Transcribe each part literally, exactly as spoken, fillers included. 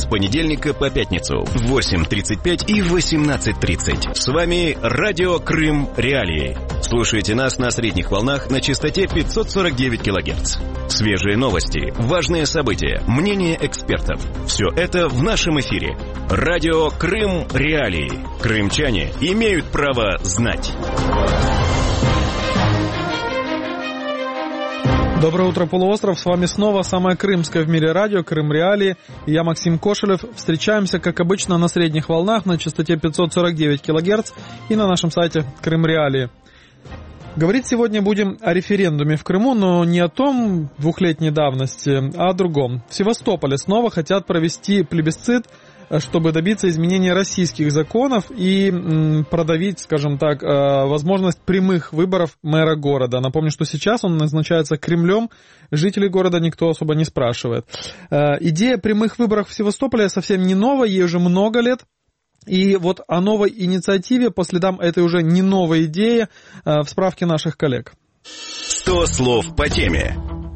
понедельника по пятницу в восемь тридцать пять и восемнадцать тридцать. С вами Радио Крым Реалии. Слушайте нас на средних волнах на частоте пятьсот сорок девять килогерц. Свежие новости, важные события, мнения экспертов. Все это в нашем эфире. Радио Крым Реалии. Крымчане имеют право знать. Доброе утро, полуостров. С вами снова самое крымское в мире радио Крым Реалии. И я, Максим Кошелев. Встречаемся, как обычно, на средних волнах на частоте пятьсот сорок девять килогерц и на нашем сайте Крым Реалии. Говорить сегодня будем о референдуме в Крыму, но не о том двухлетней давности, а о другом. В Севастополе снова хотят провести плебисцит, чтобы добиться изменения российских законов и м, продавить, скажем так, э, возможность прямых выборов мэра города. Напомню, что сейчас он назначается Кремлем, жителей города никто особо не спрашивает. Э, идея прямых выборов в Севастополе совсем не новая, ей уже много лет. И вот о новой инициативе по следам этой уже не новой идеи э, в справке наших коллег. сто слов по теме.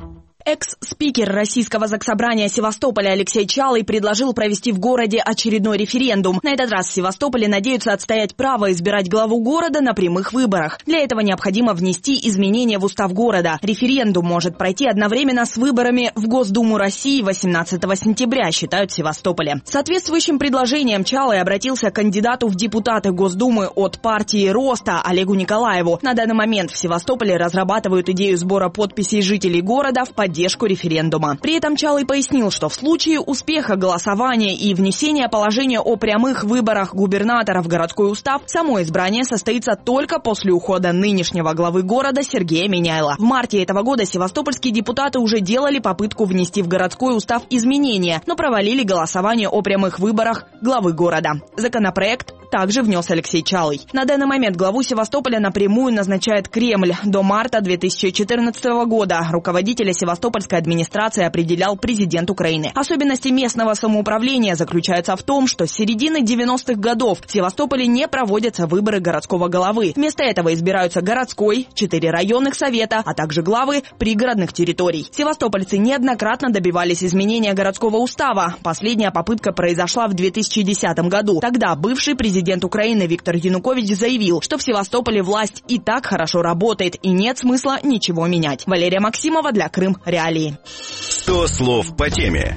Экс-спикер Российского заксобрания Севастополя Алексей Чалый предложил провести в городе очередной референдум. На этот раз в Севастополе надеются отстоять право избирать главу города на прямых выборах. Для этого необходимо внести изменения в устав города. Референдум может пройти одновременно с выборами в Госдуму России восемнадцатого сентября, считают в Севастополе. С соответствующим предложением Чалый обратился к кандидату в депутаты Госдумы от партии Роста Олегу Николаеву. На данный момент в Севастополе разрабатывают идею сбора подписей жителей города в поддержку поддержку референдума. При этом Чалый пояснил, что в случае успеха голосования и внесения положения о прямых выборах губернатора в городской устав, само избрание состоится только после ухода нынешнего главы города Сергея Меняйла. В марте этого года севастопольские депутаты уже делали попытку внести в городской устав изменения, но провалили голосование о прямых выборах главы города. Законопроект также внес Алексей Чалый. На данный момент главу Севастополя напрямую назначает Кремль. До марта две тысячи четырнадцатого года руководителя Севастопольской администрации определял президент Украины. Особенности местного самоуправления заключаются в том, что с середины девяностых годов в Севастополе не проводятся выборы городского головы. Вместо этого избираются городской, четыре районных совета, а также главы пригородных территорий. Севастопольцы неоднократно добивались изменения городского устава. Последняя попытка произошла в две тысячи десятом году. Тогда бывший президент Президент Украины Виктор Янукович заявил, что в Севастополе власть и так хорошо работает и нет смысла ничего менять. Валерия Максимова для Крым Реалии. сто слов по теме.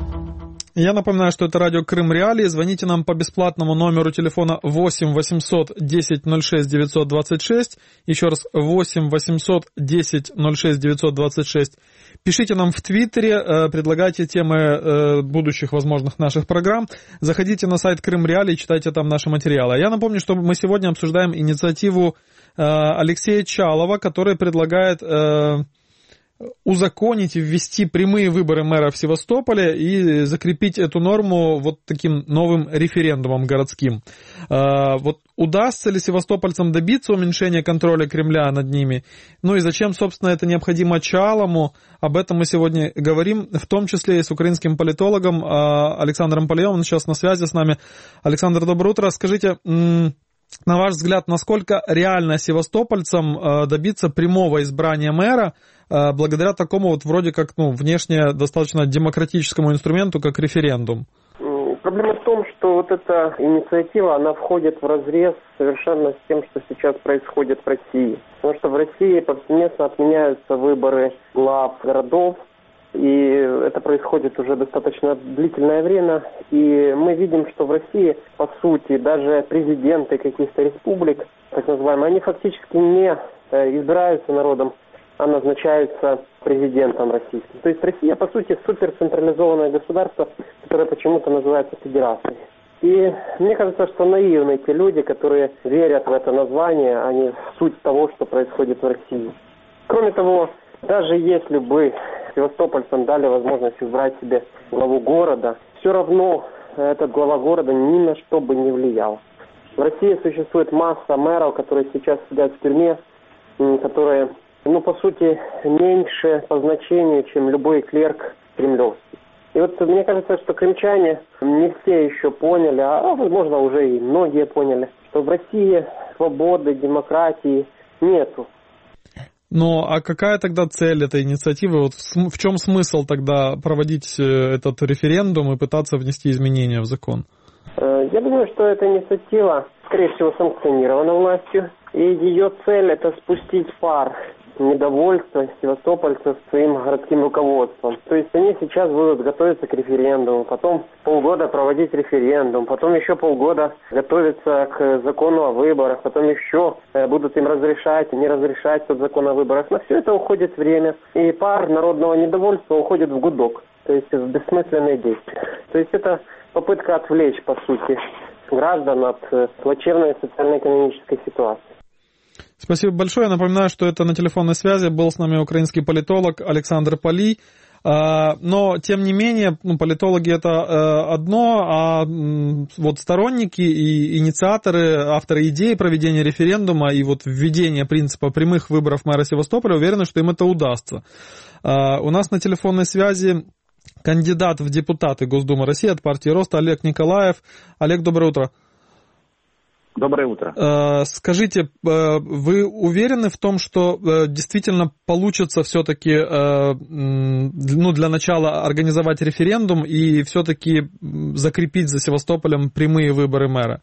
Я напоминаю, что это радио Крым Реалии. Звоните нам по бесплатному номеру телефона восемь восемьсот десять ноль шесть девятьсот двадцать шесть. Еще раз, восемь восемьсот десять ноль шесть девятьсот двадцать шесть. Пишите нам в Твиттере, предлагайте темы будущих возможных наших программ. Заходите на сайт Крым Реалии, читайте там наши материалы. Я напомню, что мы сегодня обсуждаем инициативу Алексея Чалова, который предлагает узаконить и ввести прямые выборы мэра в Севастополе и закрепить эту норму вот таким новым референдумом городским. Вот удастся ли севастопольцам добиться уменьшения контроля Кремля над ними? Ну и зачем, собственно, это необходимо Чалому? Об этом мы сегодня говорим, в том числе и с украинским политологом Александром Полеевым. Он сейчас на связи с нами. Александр, доброе утро. Скажите, на ваш взгляд, насколько реально севастопольцам добиться прямого избрания мэра благодаря такому вот вроде как, ну, внешне достаточно демократическому инструменту, как референдум? Проблема в том, что вот эта инициатива, она входит вразрез совершенно с тем, что сейчас происходит в России. Потому что в России повсеместно отменяются выборы глав городов, и это происходит уже достаточно длительное время. И мы видим, что в России, по сути, даже президенты каких-то республик, так называемые, они фактически не избираются народом, а назначаются президентом российским. То есть Россия, по сути, суперцентрализованное государство, которое почему-то называется федерацией. И мне кажется, что наивны те люди, которые верят в это название, а не в суть того, что происходит в России. Кроме того, даже если бы севастопольцам дали возможность избрать себе главу города, все равно этот глава города ни на что бы не влиял. В России существует масса мэров, которые сейчас сидят в тюрьме, которые, ну, по сути, меньше по значению, чем любой клерк кремлевский. И вот мне кажется, что крымчане не все еще поняли, а, возможно, уже и многие поняли, что в России свободы, демократии нету. Ну, а какая тогда цель этой инициативы? Вот в чем смысл тогда проводить этот референдум и пытаться внести изменения в закон? Я думаю, что эта инициатива, скорее всего, санкционирована властью, и ее цель – это спустить пар недовольства севастопольцев своим городским руководством. То есть они сейчас будут готовиться к референдуму, потом полгода проводить референдум, потом еще полгода готовиться к закону о выборах, потом еще будут им разрешать, не разрешать тот закон о выборах. На все это уходит время, и пар народного недовольства уходит в гудок, то есть в бессмысленные действия. То есть это попытка отвлечь, по сути, граждан от плачевной социально-экономической ситуации. Спасибо большое. Я напоминаю, что это на телефонной связи был с нами украинский политолог Александр Палий. Но, тем не менее, ну, политологи это одно, а вот сторонники и инициаторы, авторы идеи проведения референдума и вот введения принципа прямых выборов мэра Севастополя уверены, что им это удастся. У нас на телефонной связи кандидат в депутаты Госдумы России от партии Рост Олег Николаев. Олег, доброе утро. Доброе утро. Скажите, вы уверены в том, что действительно получится все-таки, ну, для начала организовать референдум и все-таки закрепить за Севастополем прямые выборы мэра?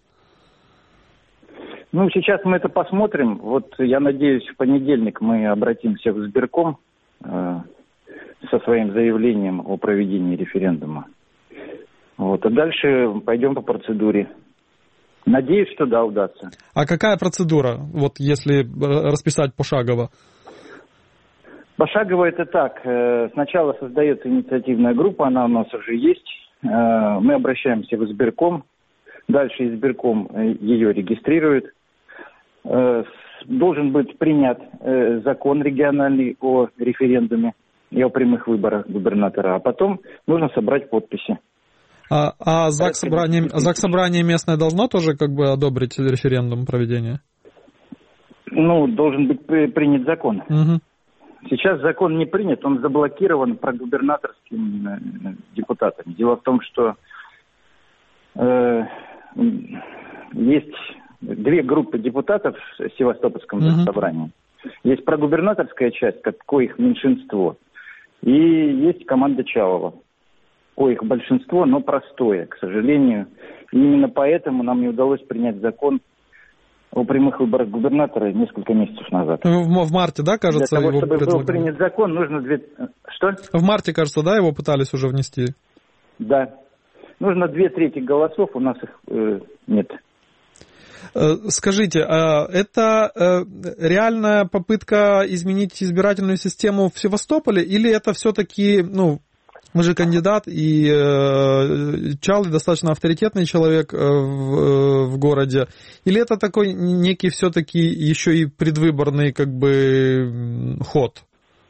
Ну, сейчас мы это посмотрим. Вот я надеюсь, в понедельник мы обратимся в избирком со своим заявлением о проведении референдума. Вот. А дальше пойдем по процедуре. Надеюсь, что да, удастся. А какая процедура, вот если расписать пошагово? Пошагово это так. Сначала создается инициативная группа, она у нас уже есть. Мы обращаемся в избирком. Дальше избирком ее регистрирует. Должен быть принят закон региональный о референдуме и о прямых выборах губернатора. А потом нужно собрать подписи. А, а ЗАГС собрание, ЗАГС собрание местное должно тоже как бы одобрить референдум проведения? Ну, должен быть принят закон. Угу. Сейчас закон не принят, он заблокирован прогубернаторскими депутатами. Дело в том, что э, есть две группы депутатов в Севастопольском угу. собрании. Есть прогубернаторская часть, коих меньшинство, и есть команда Чалова. Коих большинство, но простое, к сожалению. И именно поэтому нам не удалось принять закон о прямых выборах губернатора несколько месяцев назад. В, в марте, да, кажется, Для того, его чтобы предлагали? был принят закон, нужно две... Что? В марте, кажется, да, его пытались уже внести? Да. Нужно две трети голосов, у нас их э, нет. Скажите, это реальная попытка изменить избирательную систему в Севастополе, или это все-таки, ну, вы же кандидат, и э, Чалый достаточно авторитетный человек э, в, в городе. Или это такой некий все-таки еще и предвыборный как бы ход?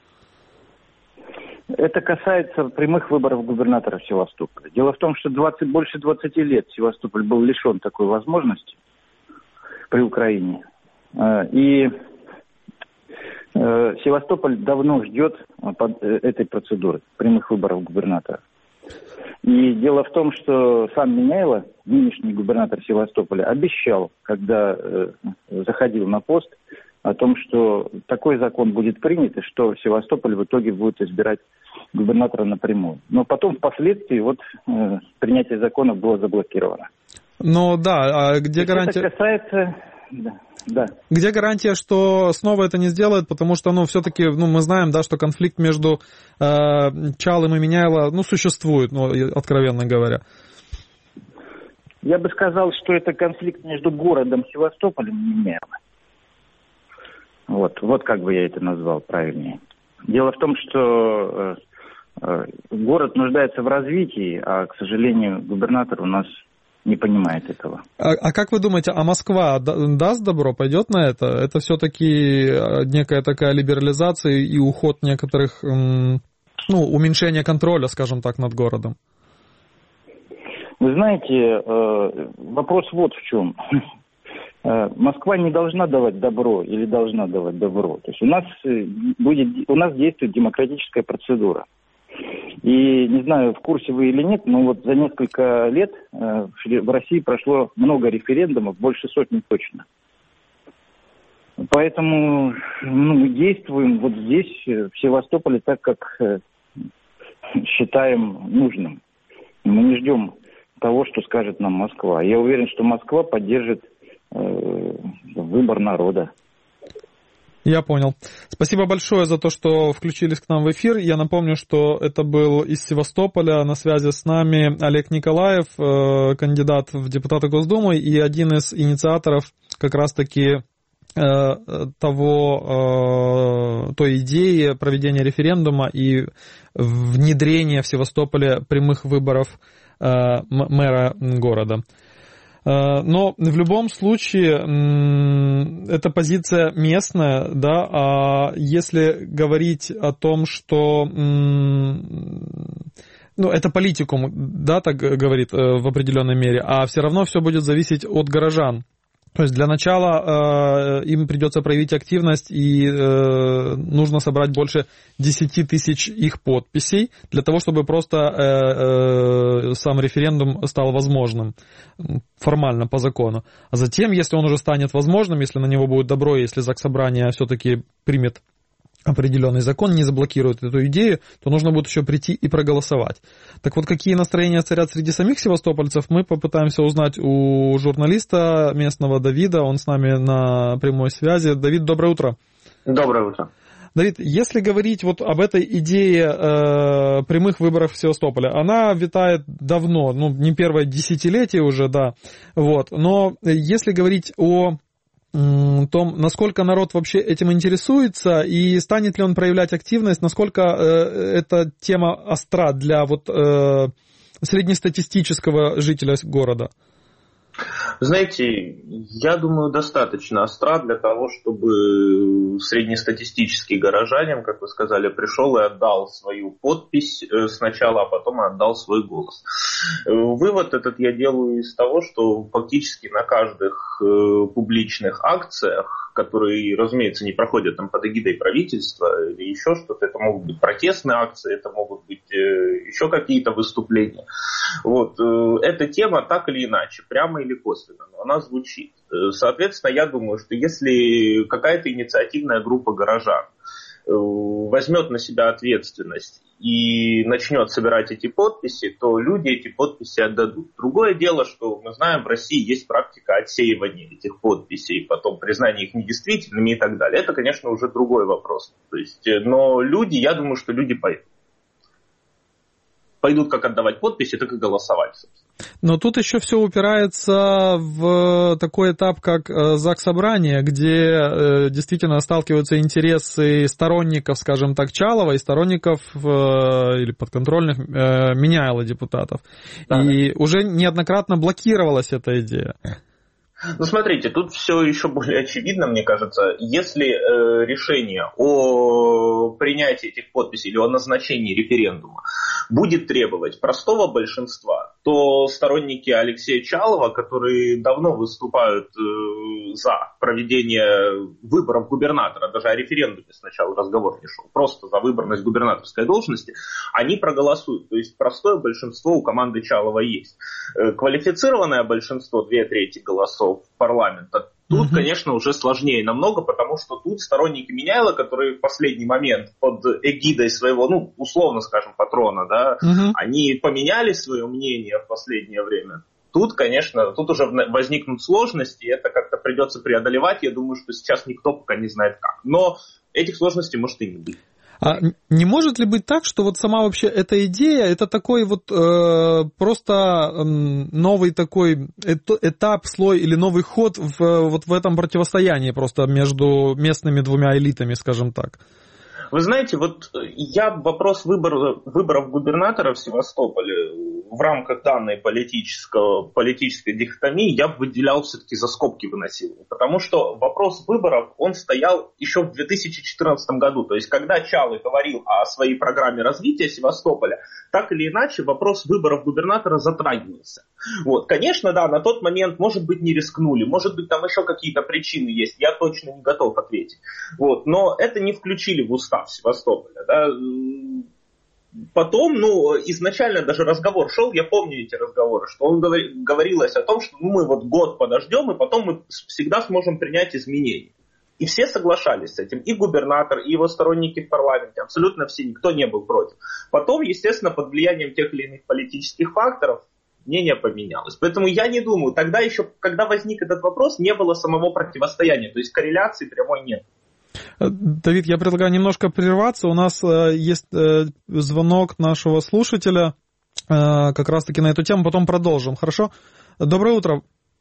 Это касается прямых выборов губернатора в Севастополе. Дело в том, что двадцать, больше двадцати лет Севастополь был лишен такой возможности при Украине. И Севастополь давно ждет этой процедуры, прямых выборов губернатора. И дело в том, что сам Меняйло, нынешний губернатор Севастополя, обещал, когда э, заходил на пост, о том, что такой закон будет принят, и что Севастополь в итоге будет избирать губернатора напрямую. Но потом, впоследствии, вот э, принятие закона было заблокировано. Ну да, а где гарантия... Это касается... Да. Да. Где гарантия, что снова это не сделают, потому что, ну, все-таки, ну, мы знаем, да, что конфликт между э, Чалым и Меняйло, ну, существует, ну, откровенно говоря. Я бы сказал, что это конфликт между городом Севастополем и Меняйло. Вот, вот как бы я это назвал правильнее. Дело в том, что э, э, город нуждается в развитии, а, к сожалению, губернатор у нас не понимает этого. А, а как вы думаете, а Москва даст добро, пойдет на это? Это все-таки некая такая либерализация и уход некоторых, ну, уменьшение контроля, скажем так, над городом? Вы знаете, вопрос вот в чем. Москва не должна давать добро или должна давать добро. То есть у нас будет, у нас действует демократическая процедура. И не знаю, в курсе вы или нет, но вот за несколько лет э, в России прошло много референдумов, больше сотни точно. Поэтому ну, мы действуем вот здесь, в Севастополе, так, как считаем нужным. Мы не ждем того, что скажет нам Москва. Я уверен, что Москва поддержит э, выбор народа. Я понял. Спасибо большое за то, что включились к нам в эфир. Я напомню, что это был из Севастополя. На связи с нами Олег Николаев, э, кандидат в депутаты Госдумы и один из инициаторов как раз-таки э, того, э, той идеи проведения референдума и внедрения в Севастополе прямых выборов э, мэра города. Но в любом случае это позиция местная, да, а если говорить о том, что, ну, это политикум, да, так говорит в определенной мере, а все равно все будет зависеть от горожан. То есть для начала э, им придется проявить активность, и э, нужно собрать больше десять тысяч их подписей для того, чтобы просто э, э, сам референдум стал возможным формально по закону. А затем, если он уже станет возможным, если на него будет добро, если Заксобрание все-таки примет определенный закон, не заблокирует эту идею, то нужно будет еще прийти и проголосовать. Так вот, какие настроения царят среди самих севастопольцев, мы попытаемся узнать у журналиста местного Давида, он с нами на прямой связи. Давид, доброе утро. Доброе утро. Давид, если говорить вот об этой идее э, прямых выборов в Севастополе, она витает давно, ну, не первое десятилетие уже, да, вот, но если говорить о том, насколько народ вообще этим интересуется и станет ли он проявлять активность, насколько э, эта тема остра для вот э, среднестатистического жителя города? Знаете, я думаю, достаточно остра для того, чтобы среднестатистический горожанин, как вы сказали, пришел и отдал свою подпись сначала, а потом отдал свой голос. Вывод этот я делаю из того, что фактически на каждых публичных акциях, которые, разумеется, не проходят там под эгидой правительства или еще что-то, это могут быть протестные акции, это могут быть еще какие-то выступления. Вот. Эта тема так или иначе, прямо или косвенно, но она звучит. Соответственно, я думаю, что если какая-то инициативная группа горожан возьмет на себя ответственность и начнет собирать эти подписи, то люди эти подписи отдадут. Другое дело, что мы знаем, в России есть практика отсеивания этих подписей, потом признания их недействительными и так далее. Это, конечно, уже другой вопрос. То есть, но люди, я думаю, что люди пойдут. Пойдут как отдавать подписи, так и голосовать, собственно. Но тут еще все упирается в такой этап, как Заксобрание, где действительно сталкиваются интересы сторонников, скажем так, Чалова и сторонников или подконтрольных Меняйло депутатов. Да. И уже неоднократно блокировалась эта идея. Ну, смотрите, тут все еще более очевидно, мне кажется. Если э, решение о принятии этих подписей или о назначении референдума будет требовать простого большинства, то сторонники Алексея Чалова, которые давно выступают э, за проведение выборов губернатора, даже о референдуме сначала разговор не шел, просто за выборность губернаторской должности, они проголосуют. То есть простое большинство у команды Чалова есть. Э, квалифицированное большинство, две трети голосов парламента, тут, mm-hmm. конечно, уже сложнее намного, потому что тут сторонники Меняйло, которые в последний момент под эгидой своего, ну, условно скажем, патрона, да, mm-hmm. они поменяли свое мнение в последнее время. Тут, конечно, тут уже возникнут сложности, и это как-то придется преодолевать. Я думаю, что сейчас никто пока не знает как. Но этих сложностей может и не быть. А не может ли быть так, что вот сама вообще эта идея, это такой вот э, просто э, новый такой этап, слой или новый ход в, вот в этом противостоянии просто между местными двумя элитами, скажем так? Вы знаете, вот я вопрос выбора, выборов губернатора в Севастополе в рамках данной политического, политической дихотомии я бы выделял, все-таки за скобки выносил. Потому что вопрос выборов, он стоял еще в две тысячи четырнадцатом году. То есть, когда Чалый говорил о своей программе развития Севастополя, так или иначе вопрос выборов губернатора затрагивался. Вот. Конечно, да, на тот момент, может быть, не рискнули, может быть, там еще какие-то причины есть, я точно не готов ответить. Вот. Но это не включили в устав Севастополя. Да. Потом, ну, изначально даже разговор шел, я помню эти разговоры, что он говорилось о том, что ну, мы вот год подождем, и потом мы всегда сможем принять изменения. И все соглашались с этим. И губернатор, и его сторонники в парламенте. Абсолютно все, никто не был против. Потом, естественно, под влиянием тех или иных политических факторов мнение поменялось. Поэтому я не думаю, тогда еще, когда возник этот вопрос, не было самого противостояния. То есть корреляции прямой нет. Давид, я предлагаю немножко прерваться. У нас э, есть э, звонок нашего слушателя э, как раз-таки на эту тему. Потом продолжим. Хорошо? Доброе утро.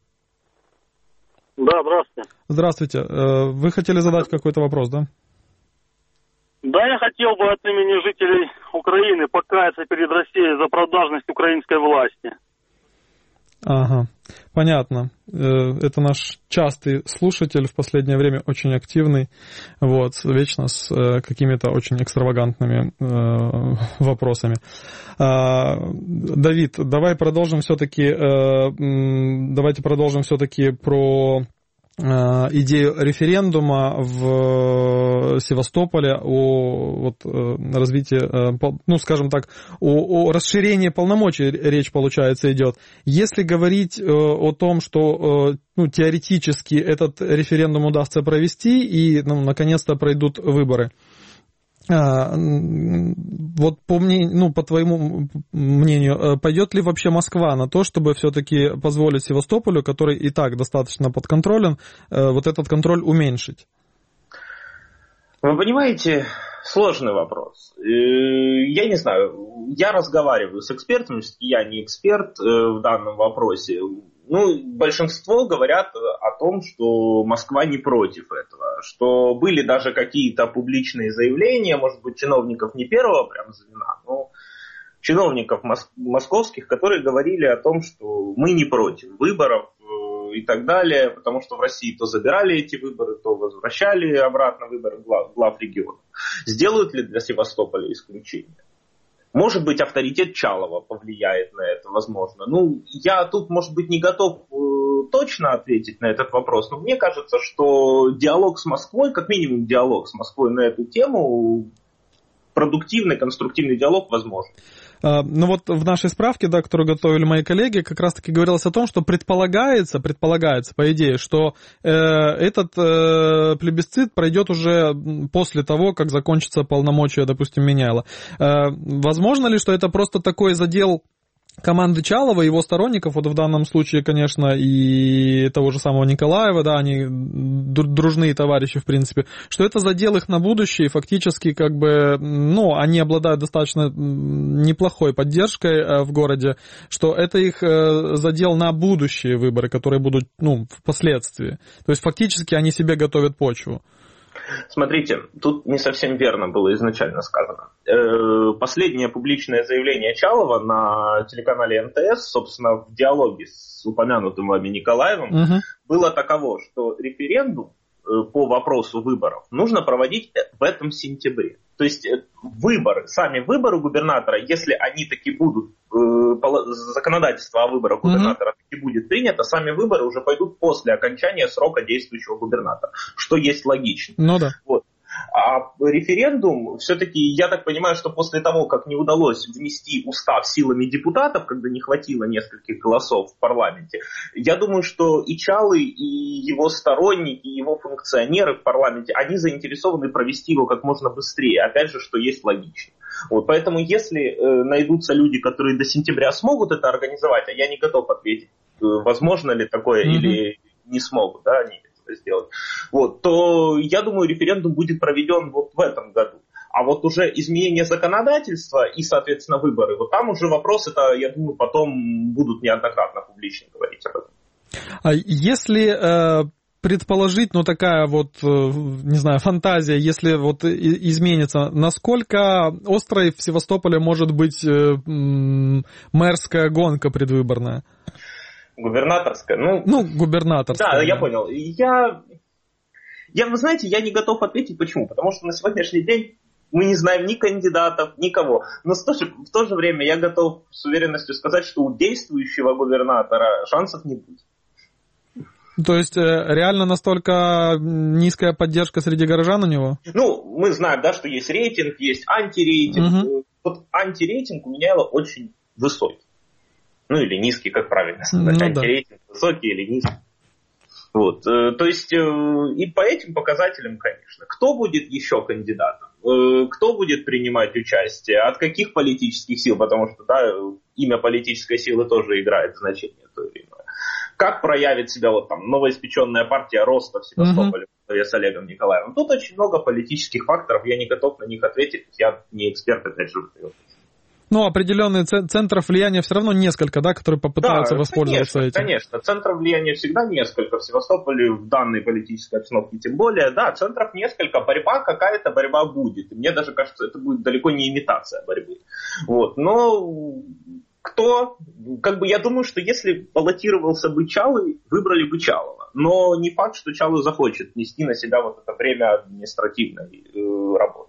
Да, здравствуйте. Здравствуйте. Э, вы хотели задать какой-то вопрос, да? Да, я хотел бы от имени жителей Украины покаяться перед Россией за продажность украинской власти. Ага, понятно. Это наш частый слушатель, в последнее время очень активный, вот, вечно с какими-то очень экстравагантными э, вопросами. А, Давид, давай продолжим все-таки, э, давайте продолжим все-таки про идею референдума в Севастополе о вот, развитии, ну, скажем так, о, о расширении полномочий речь, получается, идет. Если говорить о том, что, ну, теоретически этот референдум удастся провести и, ну, наконец-то пройдут выборы, вот по мнению, ну, по твоему мнению, пойдет ли вообще Москва на то, чтобы все-таки позволить Севастополю, который и так достаточно подконтролен, вот этот контроль уменьшить? Вы понимаете, сложный вопрос. Я не знаю, я разговариваю с экспертами, я не эксперт в данном вопросе. Ну, большинство говорят о том, что Москва не против этого, что были даже какие-то публичные заявления, может быть, чиновников не первого прям звена, но чиновников мос- московских, которые говорили о том, что мы не против выборов и так далее, потому что в России то забирали эти выборы, то возвращали обратно выборы глав, глав регионов. Сделают ли для Севастополя исключение? Может быть, авторитет Чалова повлияет на это, возможно. Ну, я тут, может быть, не готов э, точно ответить на этот вопрос, но мне кажется, что диалог с Москвой, как минимум диалог с Москвой на эту тему, продуктивный, конструктивный диалог возможен. Ну вот в нашей справке, да, которую готовили мои коллеги, как раз-таки говорилось о том, что предполагается, предполагается, по идее, что э, этот э, плебисцит пройдет уже после того, как закончится полномочия, допустим, Меняйло. Э, возможно ли, что это просто такой задел команды Чалова, его сторонников, вот в данном случае, конечно, и того же самого Николаева, да, они дружные товарищи, в принципе, что это задел их на будущее, и фактически, как бы, ну, они обладают достаточно неплохой поддержкой в городе, что это их задел на будущие выборы, которые будут, ну, впоследствии. То есть, фактически, они себе готовят почву. Смотрите, тут не совсем верно было изначально сказано. Последнее публичное заявление Чалова на телеканале эн тэ эс, собственно, в диалоге с упомянутым вами Николаевым, угу. было таково, что референдум по вопросу выборов нужно проводить в этом сентябре. То есть выборы, сами выборы губернатора, если они таки будут, законодательство о выборах губернатора mm-hmm. таки будет принято, сами выборы уже пойдут после окончания срока действующего губернатора, что есть логично. Ну да. Вот. А референдум, все-таки, я так понимаю, что после того, как не удалось внести устав силами депутатов, когда не хватило нескольких голосов в парламенте, я думаю, что и Чалый, и его сторонники, и его функционеры в парламенте, они заинтересованы провести его как можно быстрее. Опять же, что есть логично. Вот, поэтому, если э, найдутся люди, которые до сентября смогут это организовать, а я не готов ответить, э, возможно ли такое mm-hmm. или не смогут, да, они сделать, вот, то, я думаю, референдум будет проведен вот в этом году. А вот уже изменение законодательства и, соответственно, выборы, вот там уже вопрос, это, я думаю, потом будут неоднократно публично говорить об этом. А если э, предположить, ну, такая вот, э, не знаю, фантазия, если вот изменится, насколько острой в Севастополе может быть э, м- мэрская гонка предвыборная? Губернаторская, ну... Ну, губернаторская. Да, да, я понял. Я, я, вы знаете, я не готов ответить, почему. Потому что на сегодняшний день мы не знаем ни кандидатов, никого. Но в то же, в то же время я готов с уверенностью сказать, что у действующего губернатора шансов не будет. То есть реально настолько низкая поддержка среди горожан у него? Ну, мы знаем, да, что есть рейтинг, есть антирейтинг. Угу. Вот антирейтинг у Меняйло очень высокий. Ну, или низкий, как правильно сказать. Ну, антирейтинг да. Высокий или низкий. Вот, то есть и по этим показателям, конечно, кто будет еще кандидатом, кто будет принимать участие, от каких политических сил, потому что да, имя политической силы тоже играет значение то или иное. Как проявит себя вот там новоиспеченная партия Роста в Севастополе uh-huh. с Олегом Николаевым. Тут очень много политических факторов, я не готов на них ответить, я не эксперт, опять же. Ну, определенные центров влияния все равно несколько, да, которые попытаются да, воспользоваться конечно, этим. Конечно, центров влияния всегда несколько. В Севастополе в данной политической обстановке тем более. Да, центров несколько, борьба какая-то, борьба будет. И мне даже кажется, это будет далеко не имитация борьбы. Вот, но кто, как бы я думаю, что если баллотировался бы Чалый, выбрали бы Чалова. Но не факт, что Чалый захочет нести на себя вот это время административной э, работы.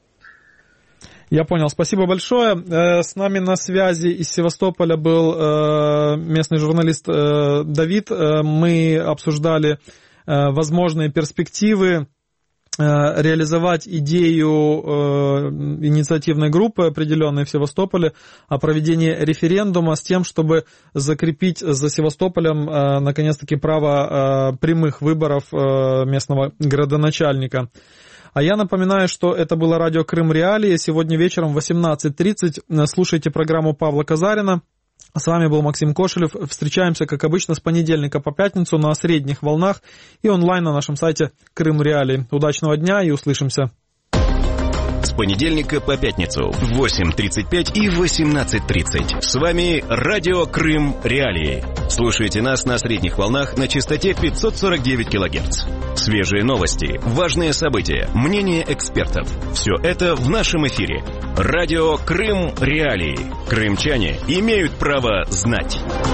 Я понял, спасибо большое. С нами на связи из Севастополя был местный журналист Давид. Мы обсуждали возможные перспективы реализовать идею инициативной группы определенной в Севастополе о проведении референдума с тем, чтобы закрепить за Севастополем наконец-таки право прямых выборов местного градоначальника. А я напоминаю, что это было радио Крым Реалии. Сегодня вечером в восемнадцать тридцать слушайте программу Павла Казарина. С вами был Максим Кошелев. Встречаемся, как обычно, с понедельника по пятницу на средних волнах и онлайн на нашем сайте Крым Реалии. Удачного дня и услышимся. С понедельника по пятницу в восемь тридцать пять и восемнадцать тридцать. С вами радио Крым Реалии. Слушайте нас на средних волнах на частоте пятьсот сорок девять килогерц. Свежие новости, важные события, мнения экспертов. Все это в нашем эфире. Радио Крым Реалии. Крымчане имеют право знать.